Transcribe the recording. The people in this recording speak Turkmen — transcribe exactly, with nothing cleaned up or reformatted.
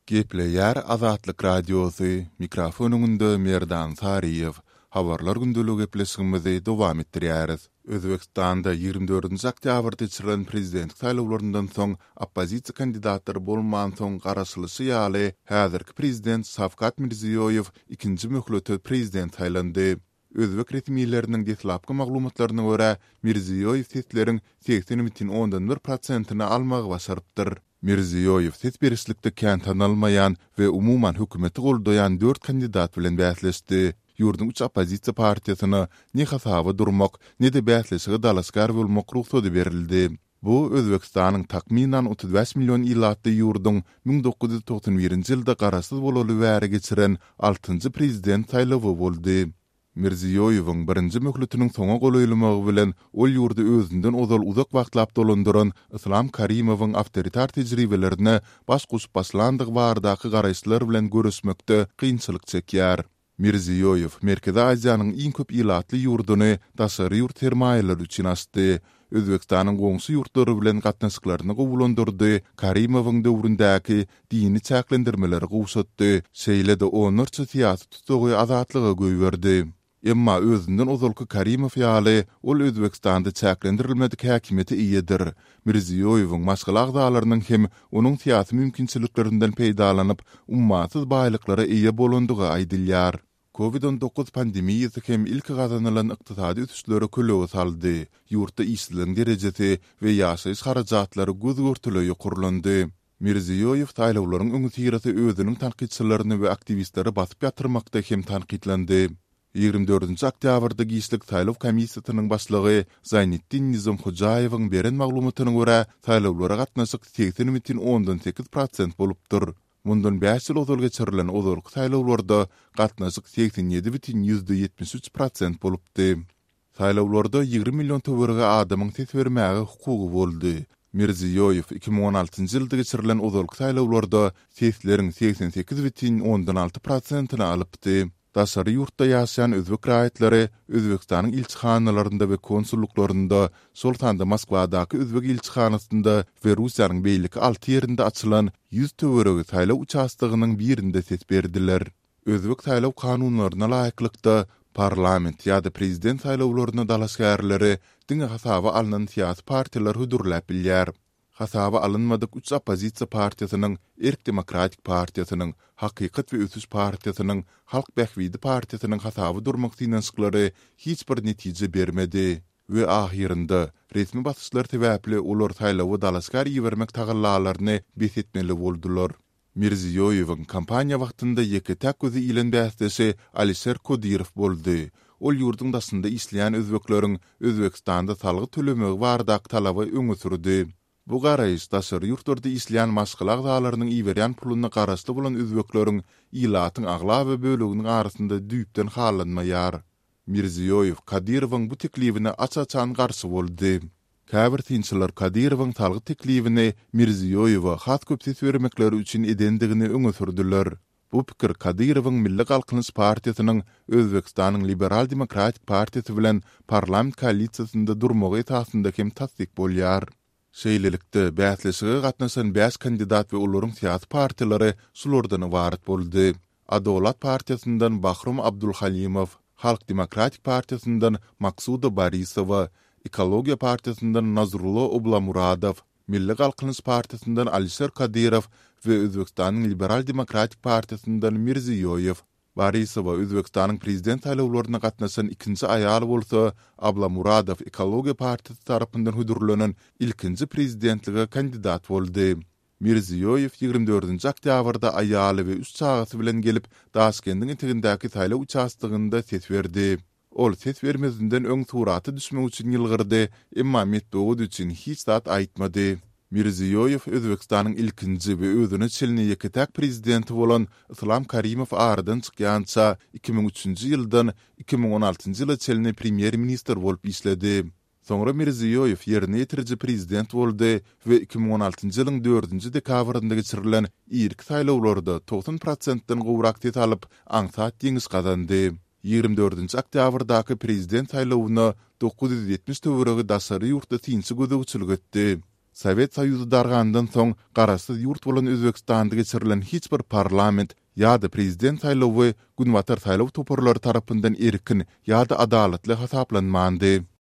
Gepleyer Azatlyk Radiosu, mikrofonunda Merdan Sariyev, habarlar gündülüğü gepleşigimizi dowam etdirýäris. Özbekistanda ýygrimi dördünji oktýabrda geçirilen prezidentlik saýlawlaryndan soň oppozisiýa kandidatlary bolman soň garaşylysy ýaly häzirki prezident Şawkat Mirziýoýew ikinji möhletde prezident saýlandy. Özbek resmiýetleriniň detlapky maglumatlaryna görä, Mirziýoýew sesleriň seksen бүтүн ондон бир prosentyny almagy başarypdyr. Mirziýoýew ses berişlikde kän tanalmaýan we umuman hökümeti goldaýan dört kandidat bilen bäsleşdi. Ýurdun üç oppozisiýa partiýasyna ne hasaba durmak, ne de bäsleşige dalaskar bolmak ruhsady berildi. Bu Özbekistanyň takminan otuz beş million illatly ýurdun bin dokuz yüz toksan birinji ýylda garaşsyz bolaly bäri geçiren altynjy prezident saýlawy boldy. Mirziýoýewiň birinji möhletiniň soňa goýulmagy bilen ol ýurdu özünden ozal uzak wagtlap dolandyran Islam Karimowyň awtoritar tejribelerini baş gusup başlandygy bardaky garaşlar bilen görüşmekde kynçylyk çekýär. Mirziýoýew Merkezi Aziýanyň iň köp illatly ýurduny daşary ýurt sermaýeleri üçin açdy. Özbekistanyň goňşy ýurtlary bilen gatnaşyklaryny gowulandyrdy. Karimowyň döwründäki dini çäklendirmeleri gowşatdy. Şeýle-de onurça siýasy tutsagy azatlygy göýberdi. Emma özünden ozalky Karimow ýaly ol Özbekistanda çäklendirilmedik häkimeti iýedir. Mirziýoýewiň maşgal agdalarynyň hem onuň siýasy mümkinçiliklerinden peýdalanyp ummatsız baýlyklara iýe bolandygy aýdylýar. kovid on dokuz pandemiýasy hem ilk gazanylan ykdysady ösüşlere kölew saldy. Ýurtda işsizlik derejesi we ýaşaýyş harajatlary göz görtülegi gurlandy. Mirziýoýew saýlawlaryň öňü tirasy özüniň tanqidçilerini we aktivistleri basyp ýatyrmakda hem tanqidlendi. ýygrimi dördünji oktýabrda Giýişlik saýlaw komissiýasynyň başlygy Zaynetdin Nizamhojaýewiň beren maglumatyna görä, saýlawlara gatnaşyk seksen бүтүн ондон sekiz prosent bolupdyr. Mundan beş ýyl ozal geçirilen ozalky saýlawlarda gatnaşyk seksen ýedi бүтүn ýetmiş üç prosent bolupdy. Saýlawlarda ýygrimi million töwerege adamyň ses bermäge hukugy boldy. Mirziýoýew iki bin on altynjy ýylda geçirilen ozalky saýlawlarda sesleriň seksen sekiz бүтүn ондон alty prosentyny alypdy. Daşary ýurtda ýaşaýan özbek raýatlary Özbekistanyň ilçihanlarynda we konsulluklarynda, şol tanda Moskwadaky özbek ilçihanasynda we Russiýanyň beýleki alty ýerinde açylan ýüz töweregi saýlaw uçastygynyň birinde ses berdiler. Özbek saýlaw kanunlaryna laýyklykda parlament ýa-da prezident saýlawlaryna dalaşgärleri diňe hasaba alynan siýasy partiýalar hudurlap bilýär. Hasaba alınmadyk üç oppozisiýa partiýasynyň, Erk Demokratik partiýasynyň, Hakykat we Ösüş partiýasynyň, Halk Bähwidi partiýasynyň hasaba durmak synanyşyklary hiç bir netije bermedi we ahirinde resmi basyşlar täwäpli olar saýlawy dalaşgar ýebermek tagallalaryny besetmeli boldular. Mirziýoýewiň kampaniýa wagtynda ýeke täk gözi ilen bäsdesi Alisher Kodyrow boldy. Ol ýurdun daşynda işleýän özbekleriň Özbekistanda salgy tölemegi bardak talaby öňe sürdi. Bu garaýyş daşary ýurtlarda işleýän maşgal agdalarynyň iýberýän puluny garaşly bolan özbekleriň ilatyň aglaby böleginiň arasynda düýpden halanmaýar. Mirziýoýew Kadyrowyň bu teklifine açaçan garşy boldy. Käbir tinçiler Kadyrowyň salgy teklifini Mirziýoýewa hat köp ses bermekleri üçin edendigini öňe sürdiler. Bu pikir Kadyrowyň Milli Galkynyş partiýasynyň Özbekistanyň Liberal Demokratik partiýasy bilen parlament koalisiýasynda durmagy esasynda hem tasdik bolýar. Şeýlelikde bäsleşige gatnaşan beş kandidat we olaryň siýasy partiýalary şulardan ibaret boldy. Adolat partiýasyndan Bahrum Abdulhalimow, Halk Demokratik partiýasyndan Maksuda Barisowa, Ekologiýa partiýasyndan Nazrullah Oblamuradov, Milli Galkynyş partiýasyndan Alisher Kadyrow we Özbekistanyň Liberal Demokratik partiýasyndan Mirziýoýew. Barisowa Özbekistanyň prezident saýlawlaryna gatnaşan ikinji aýal bolsa, Ablamuradow Ekologiýa partiýasy tarapyndan hudurlanan ilkinji prezidentlige kandidat boldy. Mirziýoýew ýygrimi dördünji oktýabrda aýaly we üç çagasy bilen gelip Daşkendiň etegindäki saýlaw uçastygynda ses berdi. Ol ses bermezinden öň suraty düşmek üçin ýylgyrdy, emma metodi üçin hiç zat aýtmady. Mirziýoýew Özbekistanyň ilkinji we özüne çelini ýeketäk prezidenti bolan Islam Karimow aradan çykýança iki bin üçünji ýyldan iki bin on altynjy ýyla çelini premier minister bolup işledi. Soňra Mirziýoýew ýerine ýetiriji prezident boldy we iki bin on altynjy ýylyň dördünji dekabrynda geçirilen ilk saýlawlarda doksan prosentden gowrak ses alyp aňsat ýeňiş gazandy. ýygrimi dördünji oktýabrdaky prezident saýlawyna dokuz yüz ýetmiş töweregi daşary ýurtda tinçi gözegçilik etdi. Sovet Soýuzy dargandan soň garaşsyz ýurt bolan Özbekistanda geçirilen hiç bir parlament ýa-da prezident saýlawy günwatar saýlaw toparlary tarapyndan erkin ýa-da adalatly hasaplanmandy.